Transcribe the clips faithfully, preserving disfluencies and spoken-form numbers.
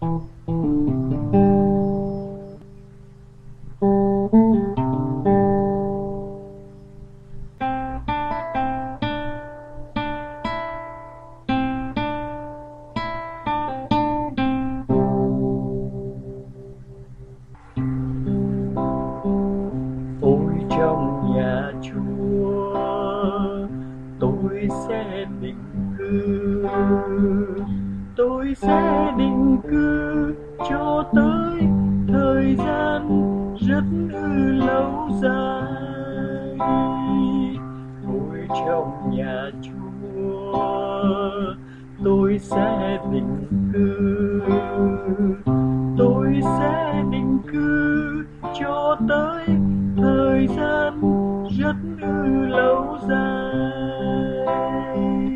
Ôi trong nhà Chúa tôi sẽ định cư, tôi sẽ định cư cho tới thời gian rất lâu dài. Ôi trong nhà Chúa tôi sẽ định cư, tôi sẽ định cư cho tới thời gian rất lâu dài.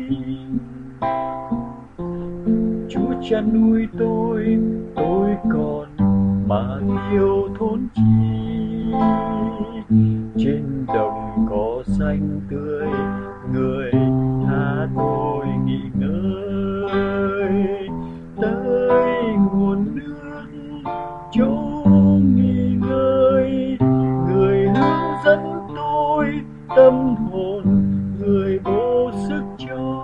Chúa chăn nuôi tôi, tôi còn mang yêu thốn chi. Trên đồng cỏ xanh tươi, người tha tôi nghỉ ngơi. Tới nguồn nước chỗ nghỉ ngơi, người hướng dẫn tôi tâm hồn, người bổ sức cho.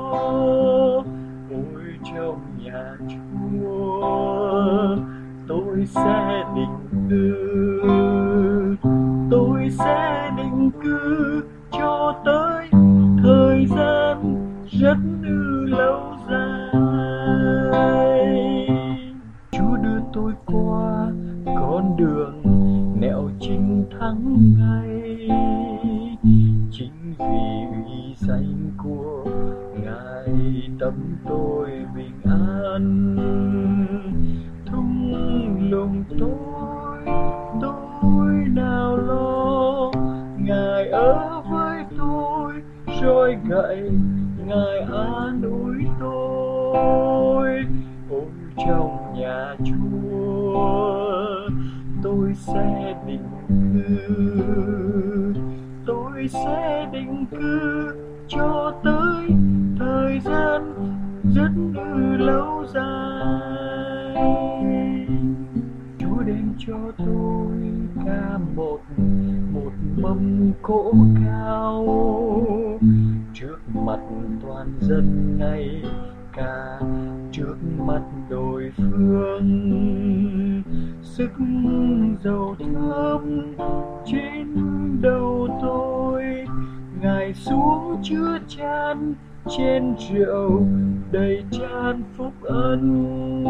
Ôi trong nhà Chúa tôi sẽ định cư, tôi sẽ định cư cho tới thời gian rất lâu dài. Chúa đưa tôi qua con đường nẻo chính thắng ngay, chính vì uy danh của Ngài tâm tôi bình an. Thung lũng tôi, tôi nào lo, Ngài ở với tôi, roi gậy Ngài an ủi tôi. Ôi trong nhà Chúa tôi sẽ định cư, tôi sẽ định cư cho tới thời gian rất lâu dài. Chúa đem cho tôi cả một một mâm cỗ cao, trước mặt toàn dân ngay cả trước mắt đối phương. Sức dầu thơm trên đầu tôi, Ngài xuống chứa chan trên rượu đầy tràn phúc ân.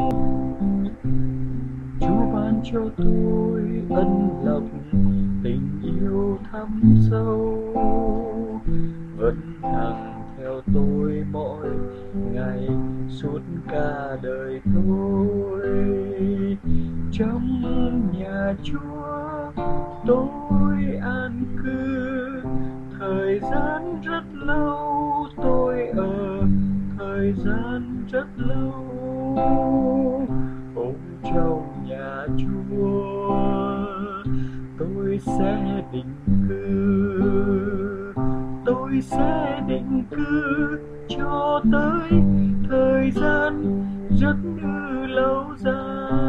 Chúa ban cho tôi ân lộc tình yêu thắm sâu, vẫn hằng theo tôi mỗi ngày suốt cả đời tôi. Trong nhà Chúa tôi an cư, thời gian rất lâu tôi ở, thời gian rất lâu. Ôm trong nhà Chúa tôi sẽ định cư, tôi sẽ định cư cho tới thời gian rất lâu dài.